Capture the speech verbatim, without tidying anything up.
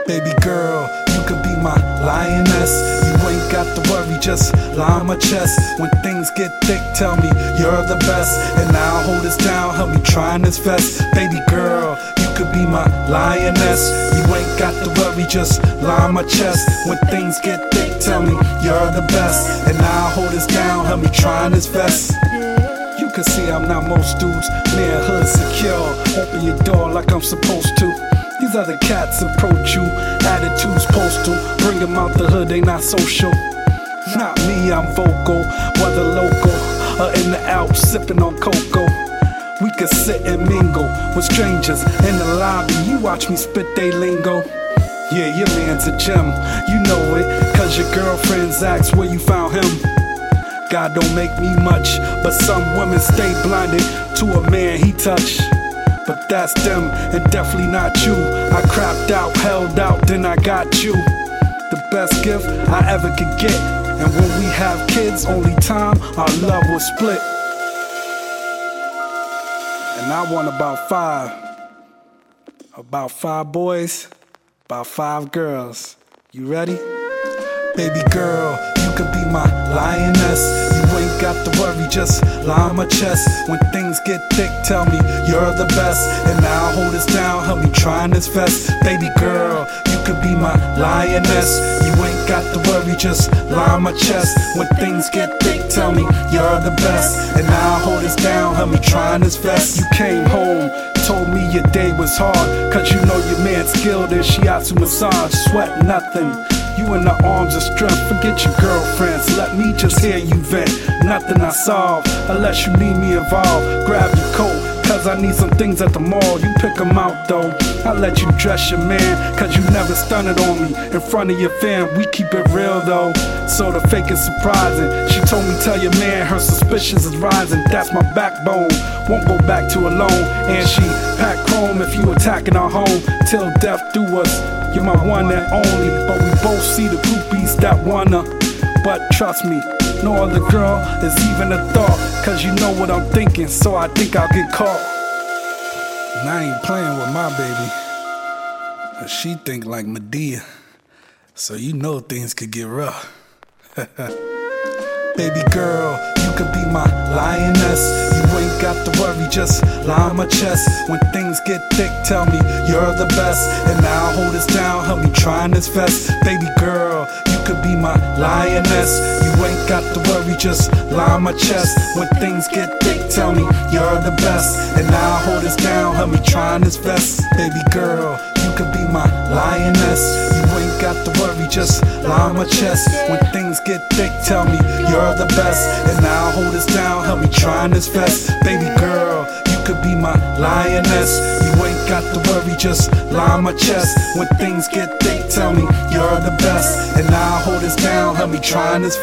Baby girl, you could be my lioness. You ain't got to worry, just lie on my chest. When things get thick, tell me you're the best, and I'll hold this down, help me try this vest. Baby girl, you could be my lioness. You ain't got to worry, just lie on my chest. When things get thick, tell me you're the best, and I'll hold this down, help me try this vest. You can see I'm not most dudes, manhood secure. Open your door like I'm supposed to. These other cats approach you, attitudes postal. Bring them out the hood, they not social. Not me, I'm vocal, whether local or in the Alps, sipping on cocoa. We could sit and mingle with strangers in the lobby. You watch me spit they lingo. Yeah, your man's a gem, you know it, cause your girlfriends ask where you found him. God don't make me much, but some women stay blinded to a man he touch. But that's them, and definitely not you. I crapped out, held out, then I got you. The best gift I ever could get. And when we have kids, only time our love will split. And I want about five. About five boys, about five girls. You ready? Baby girl, you could be my lioness. You ain't got to worry, just lie on my chest. When things get thick, tell me you're the best, and I'll hold this down, help me try this vest. Baby girl, you could be my lioness. You ain't got to worry, just lie on my chest. When things get thick, tell me you're the best, and I'll hold this down, help me try this vest. You came home, told me your day was hard, cause you know your man's skilled in shiatsu massage. Sweat nothing, you in the arms of strength. Forget your girlfriends, let me just hear you vent. Nothing I solve, unless you need me involved. Grab your coat, cause I need some things at the mall. You pick them out though, I let you dress your man, cause you never stunted on me in front of your fam. We keep it real though, so the fake is surprising. She told me tell your man her suspicions is rising. That's my backbone, won't go back to alone. And she pack chrome if you attacking our home. Till death do us, you're my one and only. But we both see the groupies that wanna. But trust me, no other girl is even a thought, cause you know what I'm thinking, so I think I'll get caught. And I ain't playing with my baby, but she think like Medea, so you know things could get rough. Baby girl, you could be my lioness. You ain't got to worry, just lie on my chest. When things get thick, tell me you're the best, and I'll hold this down, help me try this vest. Baby girl, you could be my lioness. You ain't got to worry, just lie on my chest. When things get thick, tell me you're the best, and I'll hold this down, help me try this vest. Baby girl, you could be my lioness. You ain't got to worry, just lie on my chest. When things get thick, tell me you're the best, and I'll hold this down, help me try this vest. Baby girl, you could be my lioness. You ain't got to worry, just lie on my chest. When things get thick, tell me you're the best, and I'll hold this down, help me try this